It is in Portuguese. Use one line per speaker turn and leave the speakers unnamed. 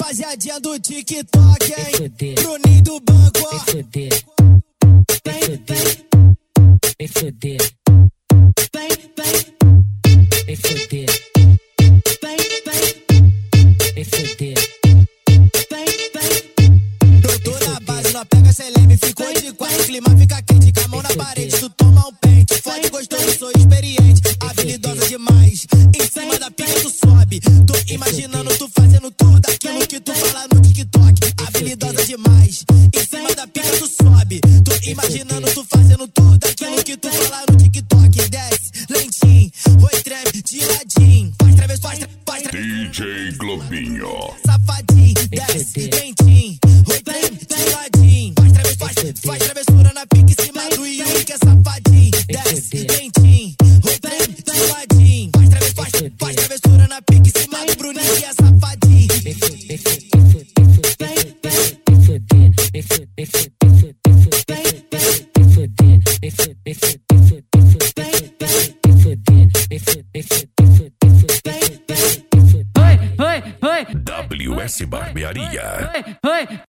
Rapaziadinha do TikTok, hein? Bruninho do banco, ó.
Vem foder.
Doutor na base, não pega celeb, ficou de quatro. O clima fica quente, com a mão na parede. Tu toma um pente, fode gostoso, sou experiente. Habilidosa demais, em cima da pica tu sobe. Tô imaginando tu fazendo tudo aquilo que tu fala no TikTok. Habilidosa demais, em cima da pica tu sobe. Tô imaginando tu fazendo tudo aquilo que tu fala no TikTok. Desce, lentinho, oi treme, de ladinho. Faz travessa, faz
DJ Globinho.
Safadinho, desce, lentinho, oi treme, de ladinho. Faz travessura na pica em cima do Yuri, que é safadinho. Desce, lentinho, oi treme, de ladinho. Faz travessura na pica em cima do Bruninho, que é safadinho.
WS Barbearia.